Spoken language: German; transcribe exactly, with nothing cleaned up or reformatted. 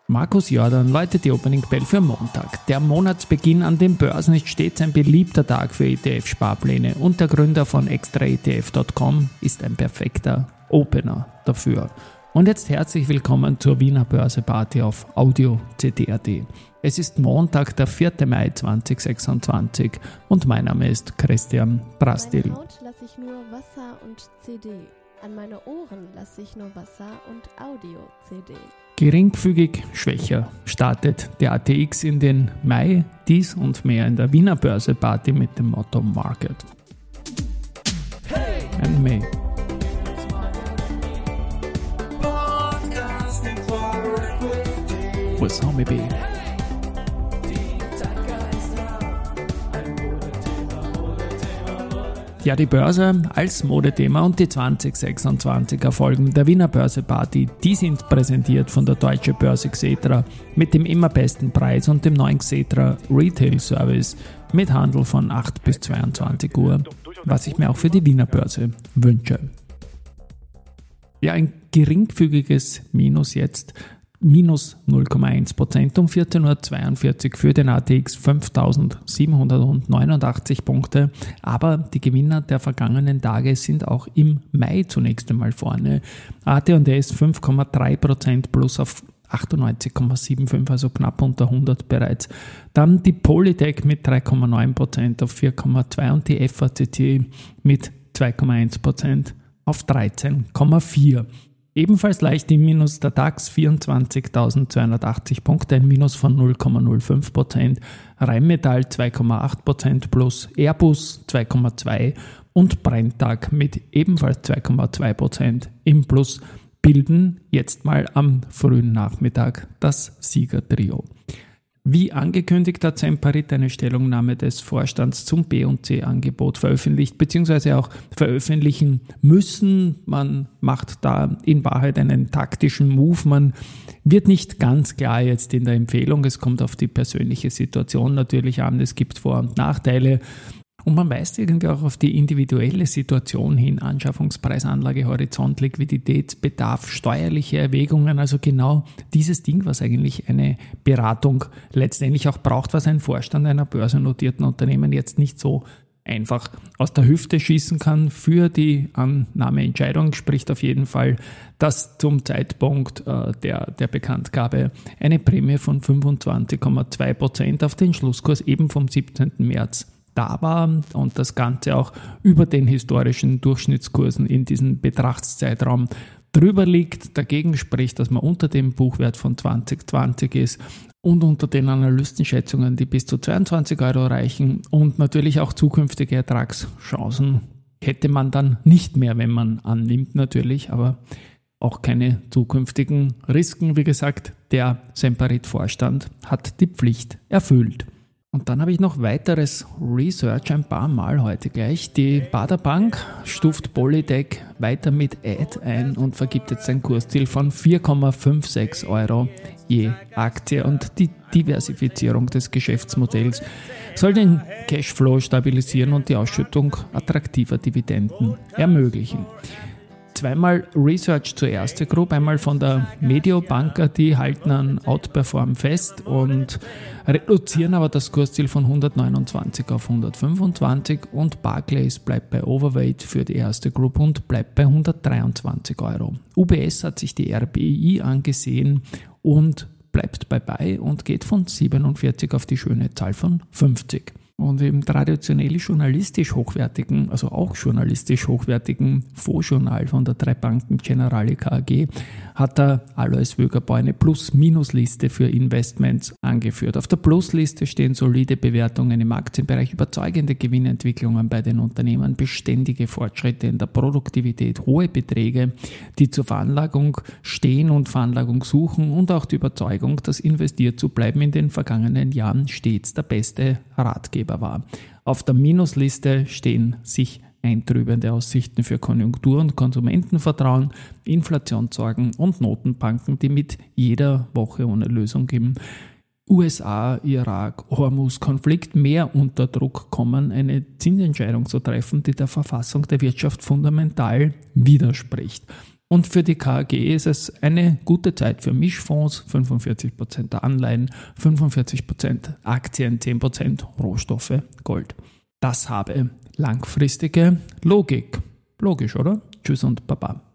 Markus Jordan läutet die Opening Bell für Montag. Der Monatsbeginn an den Börsen ist stets ein beliebter Tag für E T F-Sparpläne und der Gründer von extra E T F Punkt com ist ein perfekter Opener dafür. Und jetzt herzlich willkommen zur Wiener Börse Party auf Audio C T R T. Es ist Montag, der vierter Mai zweitausendsechsundzwanzig und mein Name ist Christian Drastil. An meine Haut lasse ich nur Wasser und C D. An meine Ohren lasse ich nur Wasser und Audio-C D. Geringfügig schwächer startet der A T X in den Mai, dies und mehr in der Wiener Börse Party mit dem Motto Market and May. With Homie B. Ja, die Börse als Modethema und die zweitausendsechsundzwanziger Folgen der Wiener Börse Party, die sind präsentiert von der Deutsche Börse Xetra mit dem immer besten Preis und dem neuen Xetra Retail Service mit Handel von acht bis zweiundzwanzig Uhr, was ich mir auch für die Wiener Börse wünsche. Ja, ein geringfügiges Minus jetzt. Minus null Komma eins Prozent um vierzehn Uhr zweiundvierzig für den A T X fünftausendsiebenhundertneunundachtzig Punkte, aber die Gewinner der vergangenen Tage sind auch im Mai zunächst einmal vorne. A T und S fünf Komma drei Prozent plus auf achtundneunzig Komma fünfundsiebzig, also knapp unter hundert bereits. Dann die Polytech mit drei Komma neun Prozent auf vier Komma zwei und die F A C C mit zwei Komma eins Prozent auf dreizehn Komma vier. Ebenfalls leicht im Minus der DAX, vierundzwanzigtausendzweihundertachtzig Punkte, ein Minus von null Komma null fünf Prozent, Rheinmetall zwei Komma acht Prozent plus, Airbus zwei Komma zwei und Brenntag mit ebenfalls zwei Komma zwei Prozent im Plus bilden jetzt mal am frühen Nachmittag das Siegertrio. Wie angekündigt hat Semperit eine Stellungnahme des Vorstands zum B und C-Angebot veröffentlicht, beziehungsweise auch veröffentlichen müssen. Man macht da in Wahrheit einen taktischen Move. Man wird nicht ganz klar jetzt in der Empfehlung. Es kommt auf die persönliche Situation natürlich an. Es gibt Vor- und Nachteile. Und man weist irgendwie auch auf die individuelle Situation hin, Anschaffungspreis, Anlage, Horizont, Liquiditätsbedarf, steuerliche Erwägungen, also genau dieses Ding, was eigentlich eine Beratung letztendlich auch braucht, was ein Vorstand einer börsennotierten Unternehmen jetzt nicht so einfach aus der Hüfte schießen kann. Für die Annahmeentscheidung spricht auf jeden Fall, dass zum Zeitpunkt äh, der, der Bekanntgabe eine Prämie von fünfundzwanzig Komma zwei Prozent auf den Schlusskurs eben vom siebzehnten März da war und das Ganze auch über den historischen Durchschnittskursen in diesem Betrachtszeitraum drüber liegt. Dagegen spricht, dass man unter dem Buchwert von zwanzig zwanzig ist und unter den Analystenschätzungen, die bis zu zweiundzwanzig Euro reichen, und natürlich auch zukünftige Ertragschancen hätte man dann nicht mehr, wenn man annimmt natürlich, aber auch keine zukünftigen Risiken. Wie gesagt, der Semperit-Vorstand hat die Pflicht erfüllt. Und dann habe ich noch weiteres Research ein paar Mal heute gleich. Die Baader Bank stuft Polytech weiter mit Add ein und vergibt jetzt ein Kursziel von vier Komma sechsundfünfzig Euro je Aktie. Und die Diversifizierung des Geschäftsmodells soll den Cashflow stabilisieren und die Ausschüttung attraktiver Dividenden ermöglichen. Zweimal Research zur Erste Group, einmal von der Mediobanca, die halten an Outperform fest und reduzieren aber das Kursziel von hundertneunundzwanzig auf hundertfünfundzwanzig und Barclays bleibt bei Overweight für die Erste Group und bleibt bei hundertdreiundzwanzig Euro. U B S hat sich die R B I angesehen und bleibt bei Buy und geht von siebenundvierzig auf die schöne Zahl von fünfzig. Und im traditionell journalistisch hochwertigen, also auch journalistisch hochwertigen Fondsjournal von der drei Banken Generali K G hat der Alois Wögerbau eine Plus-Minus-Liste für Investments angeführt. Auf der Plus-Liste stehen solide Bewertungen im Aktienbereich, überzeugende Gewinnentwicklungen bei den Unternehmen, beständige Fortschritte in der Produktivität, hohe Beträge, die zur Veranlagung stehen und Veranlagung suchen und auch die Überzeugung, dass investiert zu bleiben in den vergangenen Jahren stets der beste Ratgeber war. Auf der Minusliste stehen sich eintrübende Aussichten für Konjunktur- und Konsumentenvertrauen, Inflationssorgen und Notenbanken, die mit jeder Woche ohne Lösung im U S A, Irak, Hormuz-Konflikt mehr unter Druck kommen, eine Zinsentscheidung zu treffen, die der Verfassung der Wirtschaft fundamental widerspricht. Und für die K A G ist es eine gute Zeit für Mischfonds, fünfundvierzig Prozent der Anleihen, fünfundvierzig Prozent Aktien, zehn Prozent Rohstoffe, Gold. Das habe langfristige Logik. Logisch, oder? Tschüss und Baba.